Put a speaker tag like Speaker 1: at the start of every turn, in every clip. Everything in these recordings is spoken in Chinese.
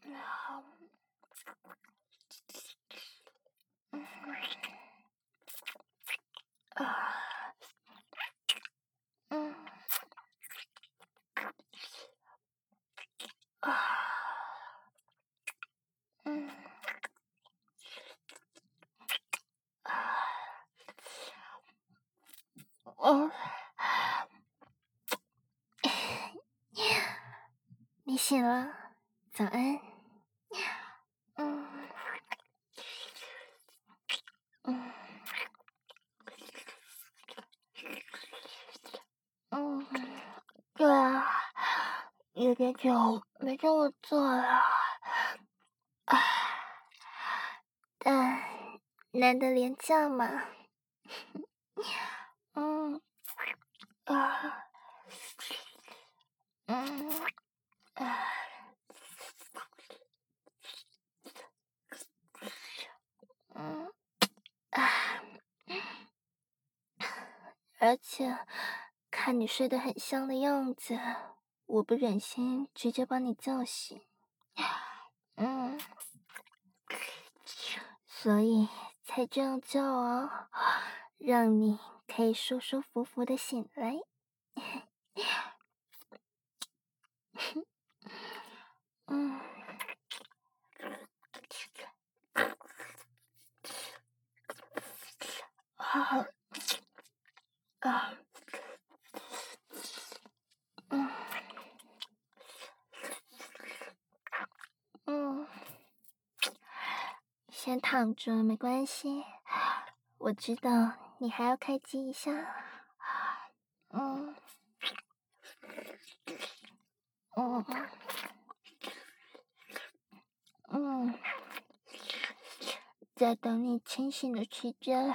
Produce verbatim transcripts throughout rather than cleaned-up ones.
Speaker 1: 你醒了，早安。嗯嗯嗯，对啊，有点久没这么做了，唉，但难得连假嘛，嗯啊嗯啊嗯啊，而且看你睡得很香的样子，我不忍心直接把你叫醒，嗯，所以才这样叫啊，让你可以舒舒服服的醒来。嗯，啊啊，嗯嗯，先躺着没关系，我知道你还要开机一下。嗯嗯嗯，在等你清醒的期间，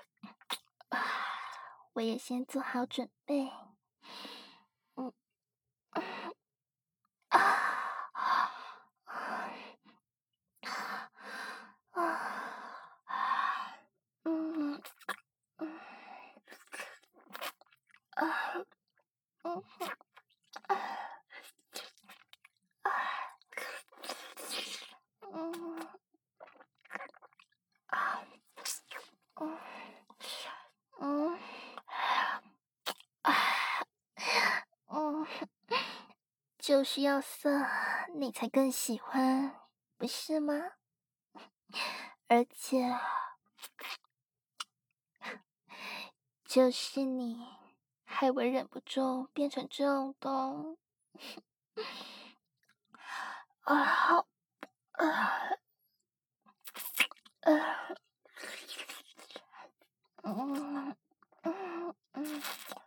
Speaker 1: 我也先做好准备。嗯啊啊嗯嗯啊嗯啊嗯啊嗯嗯啊嗯，就是要色，你才更喜欢，不是吗？而且，就是你，害我忍不住变成这样的。啊，好，啊，啊，嗯嗯嗯，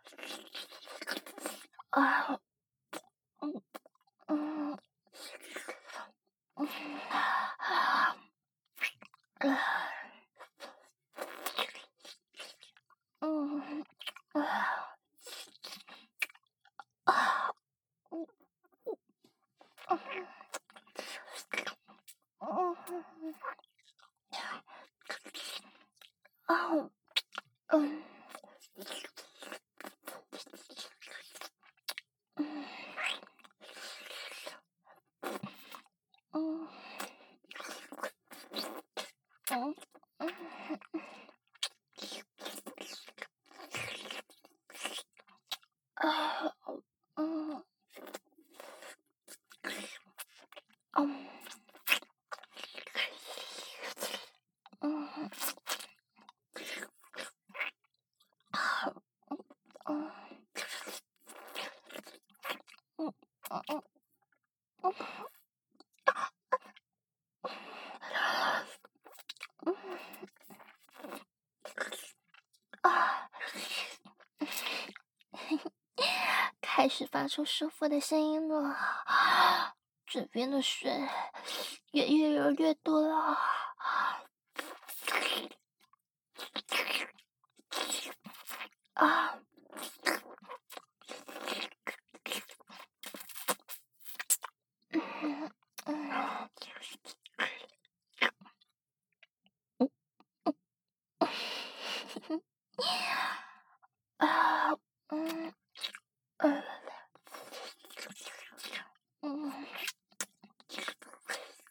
Speaker 1: 啊，嗯嗯嗯，啊，嗯啊啊，嗯嗯嗯啊，嗯嗯嗯嗯嗯啊，嗯嗯嗯嗯嗯嗯嗯啊，开始发出舒服的声音了，嘴边的水也越流越多了。啊，嗯嗯啊，嗯嗯嗯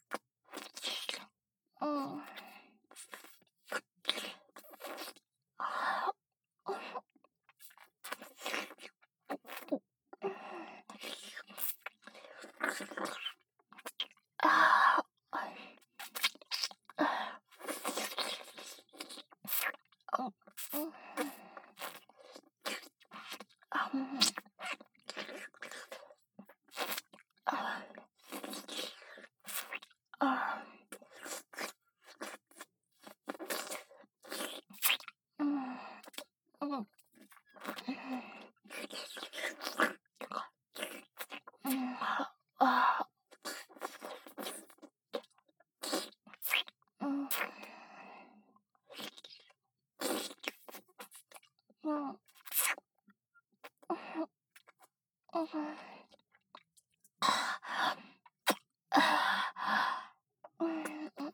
Speaker 1: 嗯嗯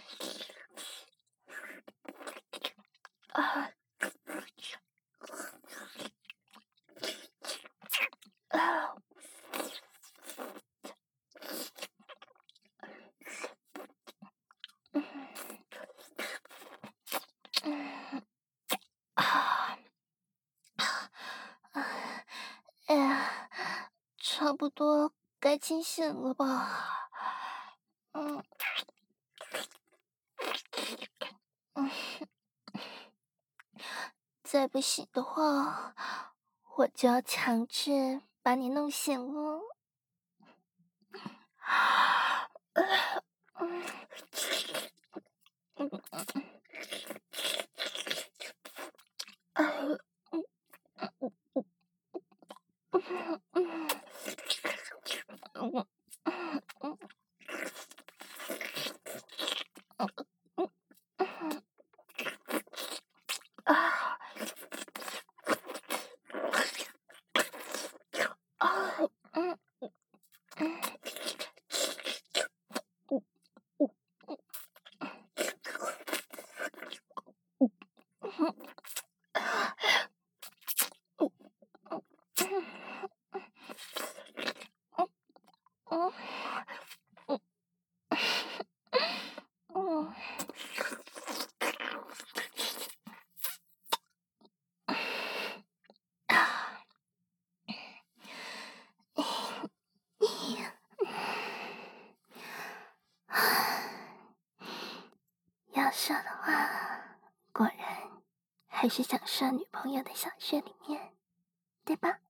Speaker 1: 啊啊嗯啊啊！哎呀，差不多该清醒了吧？嗯嗯，再不醒的话，我就要强制把你弄醒了。嗯嗯嗯嗯嗯嗯嗯嗯啊啊嗯嗯嗯嗯要说的话，果然还是想上女朋友的小穴里面，对吧？